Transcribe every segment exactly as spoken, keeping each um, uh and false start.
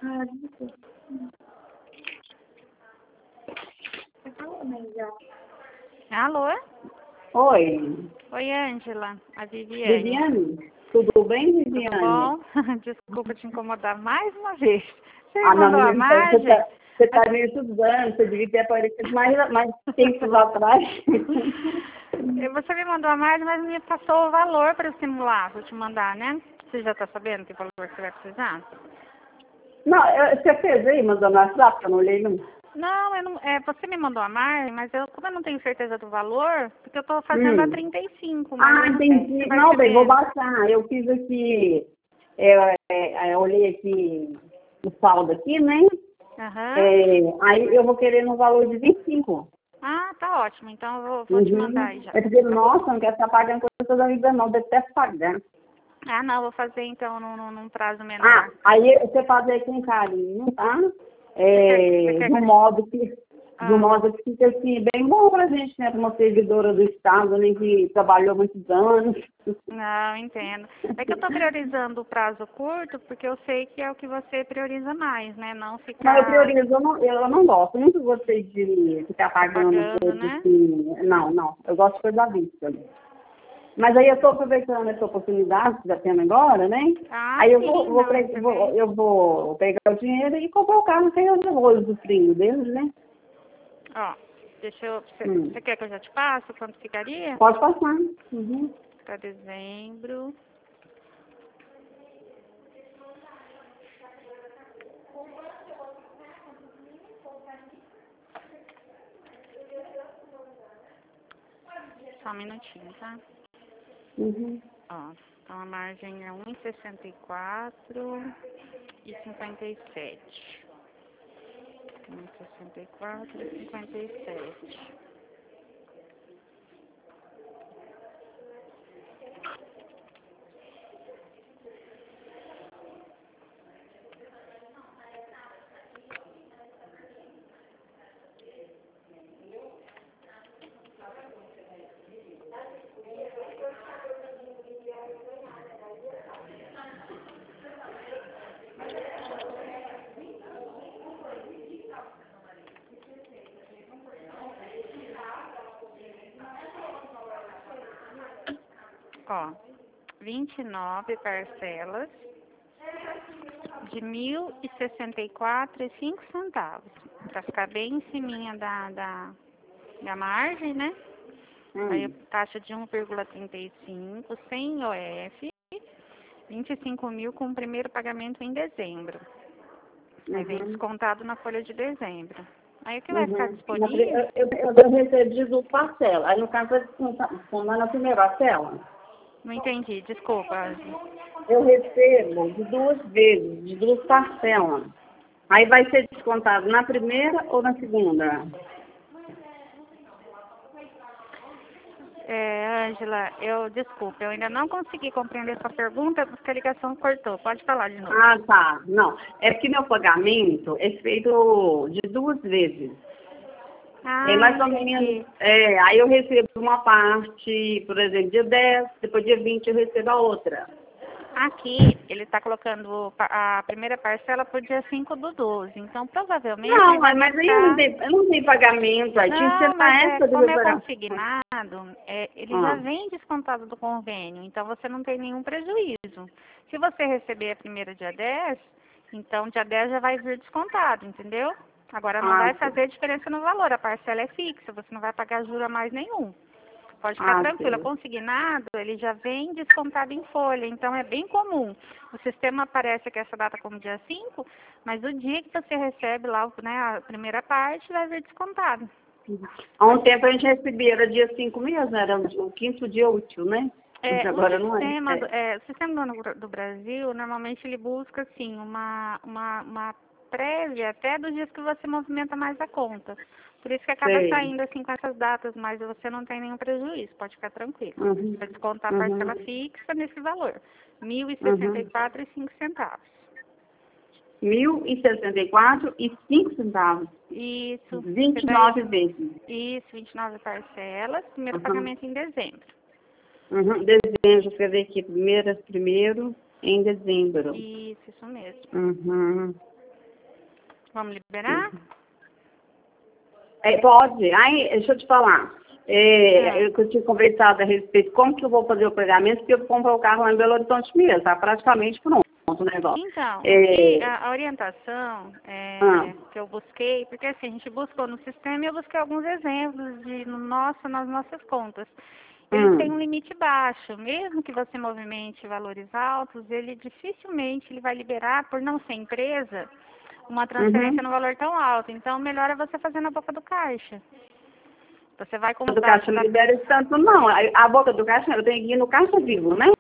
Ah, desculpa. Alô? Oi, Oi, Ângela. A Viviane. Viviane? Tudo bem, Tudo Viviane? bom? Desculpa te incomodar mais uma vez. Você me Ah, não, mandou a menina, você margem? tá, você tá me estudando, você devia ter aparecido mais, mais tempos atrás. Você me mandou a margem, mas me passou o valor para eu simular, vou te mandar, né? Você já está sabendo que valor que você vai precisar? Não, eu- você fez aí, mandou no WhatsApp, que eu não olhei não. Não, eu não é, você me mandou a margem, mas eu, como eu não tenho certeza do valor, porque eu estou fazendo a Hum. trinta e cinco, mas Ah, eu não sei se entendi. vai Não, ser bem, vou menos. baixar. Eu fiz aqui, é, é, eu olhei aqui o saldo aqui, né? Aham. É, aí eu vou querer no valor de vinte e cinco. Ah, tá ótimo. Então eu vou, vou te mandar aí Uhum. já. É porque, Tá bom? nossa, não quero estar pagando coisa da vida não, detesto pagar. Ah, não, vou fazer então num, num- num prazo Ah, menor. aí você faz aí com carinho, tá? Você quer, você É, quer de que... um modo que, de um Ah, modo que fica assim, bem bom pra gente, né? Pra uma servidora do Estado, né, que trabalhou muitos anos. não, entendo. É que eu tô priorizando o prazo curto porque eu sei que é o que você prioriza mais, né? Não Mas eu ficar, priorizo, eu não, eu não gosto. Nunca gostei de ficar ficar pagando pagando, coisa né? assim. Não, não. Eu gosto de coisa à vista. Mas aí eu estou aproveitando essa oportunidade que está tendo agora, né? Ah, Aí eu vou, sim, vou, não, pre- vou- excelente. eu vou pegar o dinheiro e comprar o carro sem os arroz do frio dele, né? Ó, deixa eu... Você, Hum. você quer que eu já te passe quanto ficaria? Pode passar. Uhum. Para dezembro. Só um minutinho, tá? Uhum. Ó, então a margem é um e sessenta e quatro e cinquenta e sete. um e sessenta e quatro e cinquenta e sete. Ó, vinte e nove parcelas de mil e sessenta e quatro e cinco centavos. Para ficar bem em cima da, da, da margem, né? Aí a Hum. taxa de um vírgula trinta e cinco, sem I O F, vinte e cinco mil com o primeiro pagamento em dezembro. Aí vem Uhum. descontado na folha de dezembro. Aí o que vai ficar Uhum. Na pri- disponível? Eu, eu, eu recebi duas parcelas. Aí no caso vai descontar descontar na primeira parcela. Não entendi, desculpa. Eu recebo de duas vezes, de duas parcelas. Aí vai ser descontado na primeira ou na segunda? É, Ângela, eu, desculpa, eu ainda não consegui compreender sua pergunta porque a ligação cortou. Pode falar de novo. Ah, tá. Não. É que meu pagamento é feito de duas vezes. É Ah, mais ou menos. entendi. É, aí eu recebo uma parte, por exemplo, dia dez, depois dia vinte eu recebo a outra. Aqui, ele está colocando pa- a primeira parcela por dia cinco do doze. Então, provavelmente, ele Não, vai mas mas aí eu não gastar... tenho, eu não tenho pagamento. Aí tinha que ser Não, mas na é, época do como meu é pagamento. consignado, é, ele já Ah, vem descontado do convênio. Então, você não tem nenhum prejuízo. Se você receber a primeira dia dez, então dia dez já vai vir descontado, entendeu? Agora, não ah, vai fazer diferença no valor. A parcela é fixa, você não vai pagar juro a mais nenhum. Pode ficar ah, tranquila. sei. Consignado, ele já vem descontado em folha, então é bem comum. O sistema aparece aqui essa data como dia cinco, mas o dia que você recebe lá, né, a primeira parte, vai vir descontado. Há um tempo a gente recebia, era dia cinco mesmo, era o quinto dia útil, né? Mas É, o agora não é. sistema, do, É, é, o sistema do, do Brasil, normalmente ele busca, assim, uma, uma, uma prévia até dos dias que você movimenta mais a conta. Por isso que acaba sei. saindo, assim, com essas datas, mas você não tem nenhum prejuízo, pode ficar tranquilo. Uhum, Vai descontar a parcela uhum, fixa nesse valor, mil e sessenta e uhum. quatro e cinco centavos. Mil e sessenta e quatro e cinco centavos. Isso, você Vinte e vai, nove vezes. isso, vinte e nove parcelas, primeiro Uhum. pagamento em dezembro. Uhum. Dezembro, escrever aqui, primeiro, primeiro em dezembro. Isso, isso mesmo. Uhum. Vamos liberar? É, pode. Aí, deixa eu te falar. É, É. eu, eu tinha conversado a respeito como que eu vou fazer o pagamento, porque eu vou comprar o carro lá em Belo Horizonte mesmo, tá praticamente pronto o negócio. Então, o que, É, a, a orientação ah, é, que eu busquei, porque assim, a gente buscou no sistema e eu busquei alguns exemplos de no nosso, nas nossas contas. Eles têm um hum, limite baixo, mesmo que você movimente valores altos, ele dificilmente ele vai liberar, por não ser empresa, uma transferência uhum. no valor tão alto. Então, melhor é você fazer na boca do caixa. Você vai com A os do dados caixa não da... libera isso tanto, não. A, a boca do caixa, eu tenho que ir no caixa vivo, né?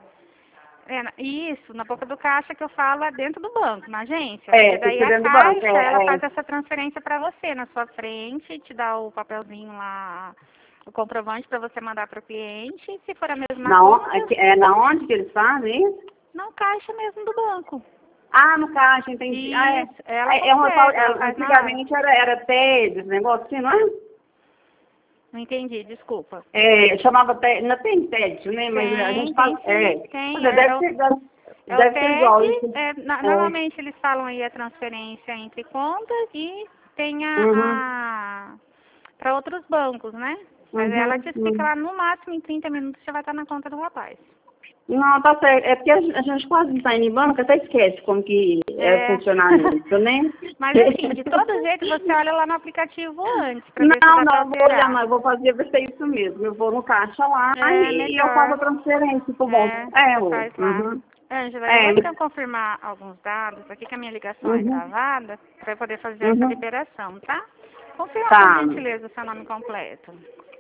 É, na- isso, na boca do caixa que eu falo é dentro do banco, na agência. Porque É, tem que daí ser a dentro do banco. caixa, ela É, faz é. essa transferência para você na sua frente, te dá o papelzinho lá, o comprovante para você mandar para o cliente. E se for a mesma Na, on- conta, aqui- é na onde que eles fazem isso? no caixa mesmo do banco. Ah, no caixa, entendi. Ah, é. Isso, ela É, é uma, tal- consegue, ela é, faz na hora. antigamente era, era T E D, esse negócio assim, não é? Não entendi, desculpa. É, chamava T E D, ainda tem T E D, né? Mas a Tem, gente fala, tem sim, é, tem. olha, É, é deve o, ser, deve, é o deve ser igual T E D, isso. é, na- É. normalmente eles falam aí a transferência entre contas e tem a, Uhum, a para outros bancos, né? Mas ela uhum, te explica uhum. lá no máximo em trinta minutos já vai estar na conta do rapaz. Não, tá certo. É porque a gente, a gente quase não está indo em banco, até esquece como que é É. funcionamento, né? Mas assim, de todo jeito você olha lá no aplicativo antes para ver se Não, dá para não, vou olhar, alterar. não, eu vou fazer, vai ser isso mesmo. Eu vou no caixa lá É e eu faço melhor. a transferência pro banco. É, É, você ué. faz lá. Uhum. Ângela, eu É, vou então confirmar alguns dados aqui que a minha ligação é uhum, gravada para eu poder fazer essa uhum. liberação, tá? Confirma por Tá. gentileza o seu nome completo.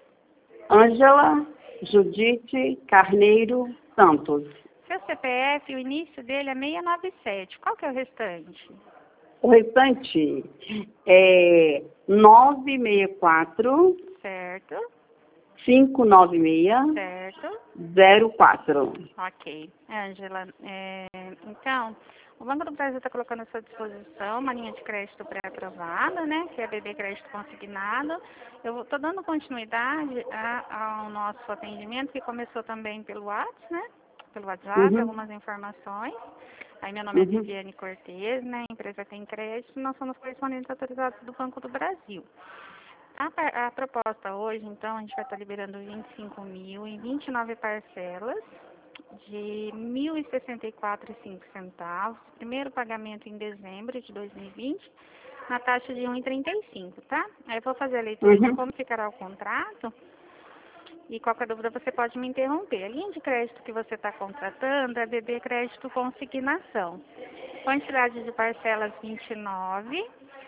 Ângela Judite Carneiro Santos. Seu C P F, o início dele é seiscentos e noventa e sete. Qual que é o restante? O restante é nove seis quatro, Certo, cinco nove seis, certo. zero quatro. Ok. Ângela, é, então, o Banco do Brasil está colocando à sua disposição uma linha de crédito pré-aprovada, né, que é B B Crédito Consignado. Eu estou dando continuidade a- ao nosso atendimento, que começou também pelo WhatsApp, né, pelo WhatsApp, Uhum, algumas informações. Aí meu nome é uhum. Viviane Cortez, né, a empresa tem crédito, nós somos correspondentes autorizados do Banco do Brasil. A, par- a proposta hoje, então, a gente vai estar liberando vinte e cinco mil em vinte e nove parcelas de mil e sessenta e quatro reais e cinco centavos. Primeiro pagamento em dezembro de dois mil e vinte, na taxa de um e trinta e cinco, tá? Aí eu vou fazer a leitura de Uhum. como ficará o contrato e qualquer dúvida você pode me interromper. A linha de crédito que você está contratando é B B Crédito Consignação. Quantidade de parcelas vinte e nove.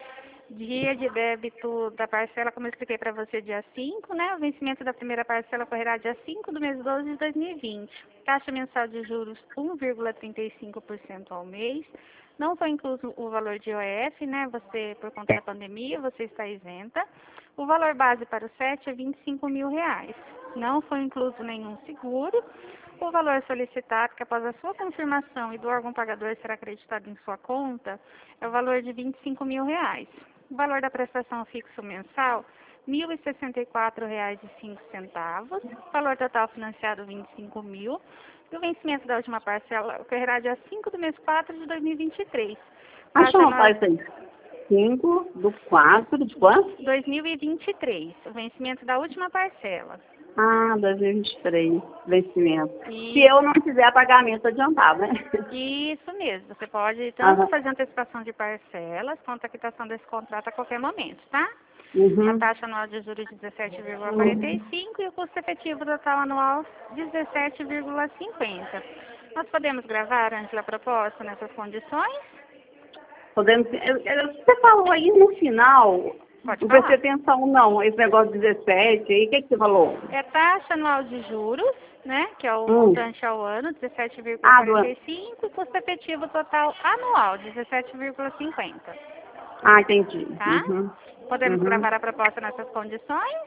Dia de débito da parcela, como eu expliquei para você, dia cinco, né? O vencimento da primeira parcela ocorrerá dia cinco do mês doze de dois mil e vinte. Taxa mensal de juros um vírgula trinta e cinco por cento ao mês. Não foi incluso o valor de I O F, né? Você, por conta da pandemia, você está isenta. O valor base para o S E T é vinte e cinco mil reais. Não foi incluso nenhum seguro. O valor solicitado, que após a sua confirmação e do órgão pagador será acreditado em sua conta, é o valor de vinte e cinco mil reais. O valor da prestação fixo mensal, mil e sessenta e quatro reais e cinco centavos. Valor total financiado, vinte e cinco mil. E o vencimento da última parcela ocorrerá dia cinco do mês quatro de dois mil e vinte e três. Deixa Taxa eu anual anotar isso aí. cinco do quatro de quanto? dois mil e vinte e três. O vencimento da última parcela. Ah, dois mil e vinte e três, vencimento. Se E eu não fizer pagamento adiantado, né? isso mesmo. Você pode tanto Aham. fazer antecipação de parcelas quanto a quitação desse contrato a qualquer momento, tá? A Uhum. taxa anual de juros de dezessete vírgula quarenta e cinco e o custo efetivo total anual dezessete vírgula cinquenta. Nós podemos gravar, Ângela, a proposta nessas condições? Podemos, eu- eu- você falou aí no final, Pode o falar. P C Atenção não, esse negócio de dezessete aí, o que, que você falou? É taxa anual de juros, né, que é o Hum. montante ao ano, dezessete vírgula Ah, do quarenta ano. e cinco, e custo efetivo total anual, dezessete vírgula cinquenta. Ah, entendi. Tá? Uhum. Podemos Uhum. gravar a proposta nessas condições?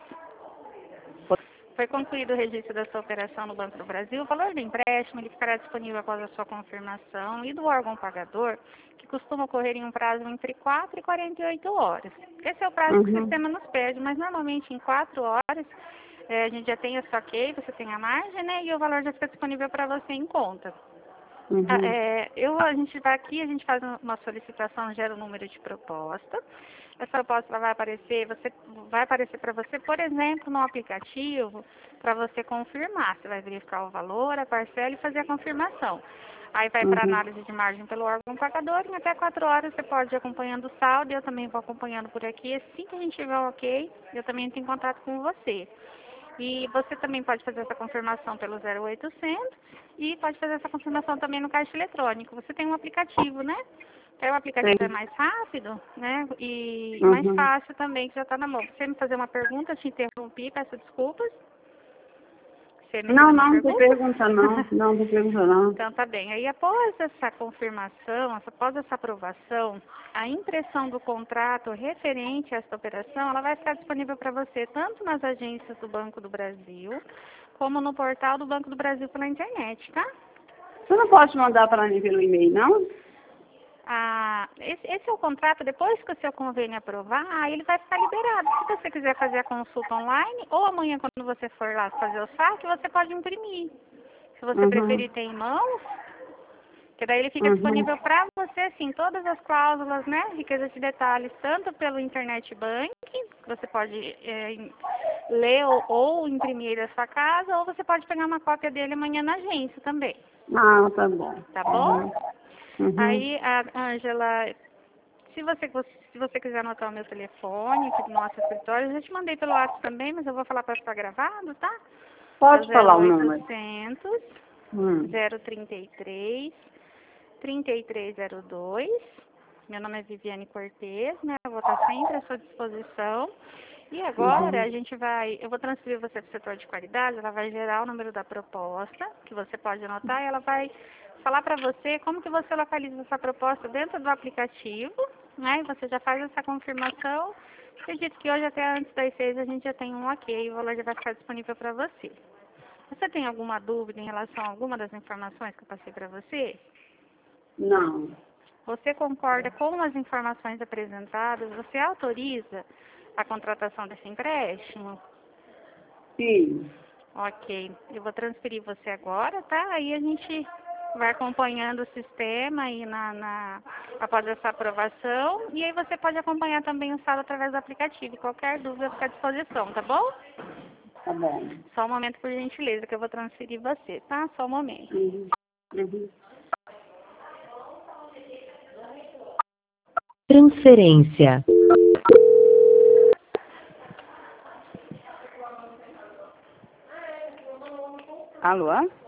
Foi concluído o registro da sua operação no Banco do Brasil. O valor do empréstimo ele ficará disponível após a sua confirmação e do órgão pagador, que costuma ocorrer em um prazo entre quatro e quarenta e oito horas. Esse é o prazo que o Uhum. sistema nos pede, mas normalmente em quatro horas eh, a gente já tem a sua Q, você tem a margem, né? E o valor já fica disponível para você em conta. Uhum. É, eu, a gente vai aqui, a gente faz uma solicitação, gera o número de proposta. Essa proposta vai aparecer, você, vai aparecer para você, por exemplo, no aplicativo, para você confirmar. Você vai verificar o valor, a parcela e fazer a confirmação. Aí vai para Uhum. análise de margem pelo órgão pagador, em até quatro horas você pode ir acompanhando o saldo, eu também vou acompanhando por aqui. Assim que a gente tiver o ok, eu também entro em contato com você. E você também pode fazer essa confirmação pelo zero oitocentos e pode fazer essa confirmação também no caixa eletrônico. Você tem um aplicativo, né? Aí o aplicativo é Sim. mais rápido, né? E mais Uhum. fácil também, que já está na mão. Você me fazer uma pergunta, eu te interrompi, peço desculpas. Você me fazer Não, uma não tem pergunta? pergunta não. Não tem pergunta não. Então tá bem. Aí após essa confirmação, após essa aprovação, a impressão do contrato referente a esta operação, ela vai ficar disponível para você tanto nas agências do Banco do Brasil, como no portal do Banco do Brasil pela internet, tá? Você não pode mandar para mim pelo e-mail, não? Ah, esse, esse é o contrato, depois que o seu convênio aprovar, aí ele vai ficar liberado. Se você quiser fazer a consulta online, ou amanhã quando você for lá fazer o saque, você pode imprimir. Se você Uhum. preferir ter em mãos, que daí ele fica Uhum. disponível para você, assim, todas as cláusulas, né, riqueza de detalhes, tanto pelo internet banking, que você pode é, em- ler ou, ou imprimir da sua casa, ou você pode pegar uma cópia dele amanhã na agência também, Ah, tá bom. tá Uhum. bom? Uhum. Aí, a Ângela, se você, se você quiser anotar o meu telefone aqui do nosso escritório, eu já te mandei pelo WhatsApp também, mas eu vou falar para ficar gravado, tá? É o Pode zero falar o número. oitocentos, Hum. zero trinta e três, trinta e três zero dois. Meu nome é Viviane Cortez, né? Eu vou estar sempre à sua disposição. E agora Uhum. a gente vai, eu vou transferir você para o setor de qualidade, ela vai gerar o número da proposta, que você pode anotar, e ela vai falar para você como que você localiza essa proposta dentro do aplicativo, né? E você já faz essa confirmação. Acredito que hoje até antes das seis a gente já tem um ok, o valor já vai ficar disponível para você. Você tem alguma dúvida em relação a alguma das informações que eu passei para você? Não. Você concorda com as informações apresentadas? Você autoriza a contratação desse empréstimo? Sim. Ok, eu vou transferir você agora, tá? Aí a gente vai acompanhando o sistema aí na, na, após essa aprovação. E aí você pode acompanhar também o saldo através do aplicativo. Qualquer dúvida fica à disposição, tá bom? Tá bom. Só um momento, por gentileza, que eu vou transferir você, tá? Só um momento. Uhum. Uhum. Transferência. Alô?